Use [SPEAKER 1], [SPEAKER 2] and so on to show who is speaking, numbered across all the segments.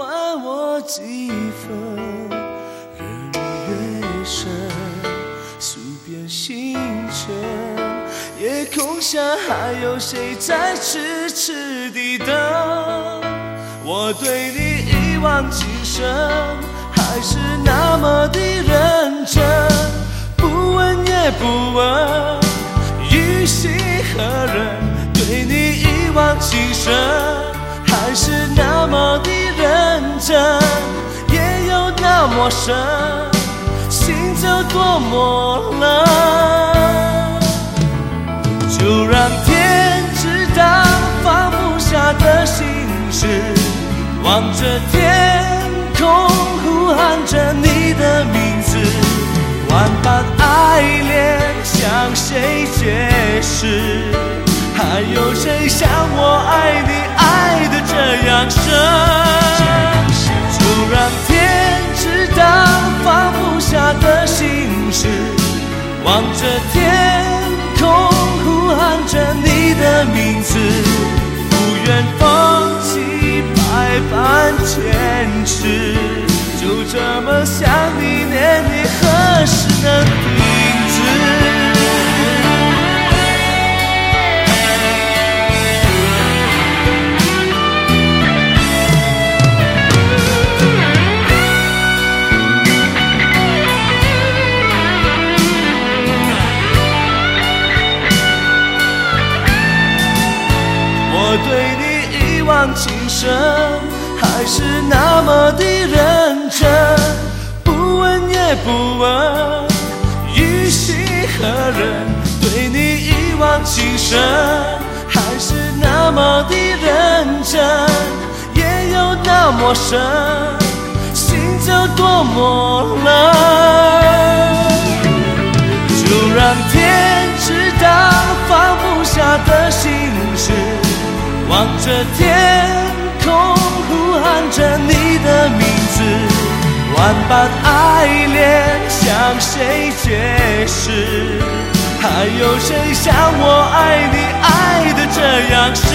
[SPEAKER 1] 还我几分？日落月升，数遍星辰，夜空下还有谁在痴痴地等？我对你一往情深，还是那么的认真，不问也不问，于心何忍？对你一往情深，还是那么的认真，也有那么深，心就多么冷。就让天知道放不下的心事，望着天空呼喊着你的名字，万般爱恋向谁解释？还有谁像我爱你爱得这样深？就让天知道放不下的心事，望着天空呼喊着你的名字，不愿放弃百般坚持，就这么想你念你何时能停止？我对你一往情深，还是那么的认真，不问也不问，于心何忍？对你一往情深，还是那么的认真，也有那么深，心就多么冷。就让天知道放不下的心事，望着天空呼喊着你的名字，万般爱恋向谁解释？还有谁像我爱你爱得这样深？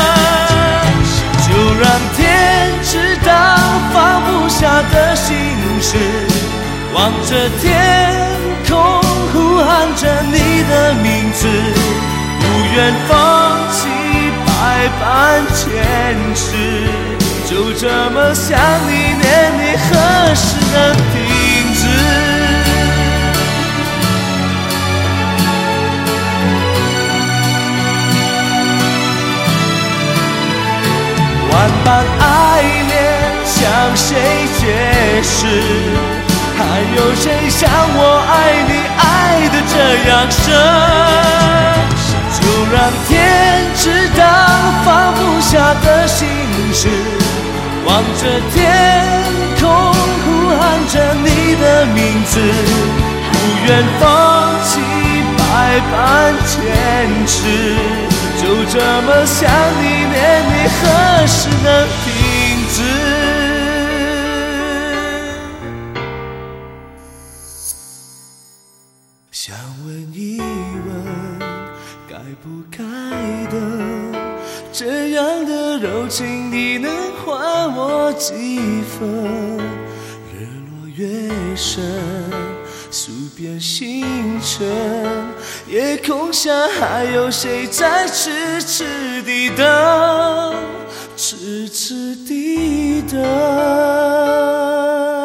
[SPEAKER 1] 就让天知道放不下的心事，望着天空呼喊着你的名字，不愿放弃百般坚持，就这么想你念你何时能停止？万般爱恋向谁解释？还有谁像我爱你爱得这样深？就让天知道放不下的心事，望着天空呼喊着你的名字，不愿放弃百般坚持，就这么想你念你何时能停止？想问一问，该不该的，这样的柔情你能还我几分？日落月升，数遍星辰，夜空下还有谁在痴痴地等，痴痴地等？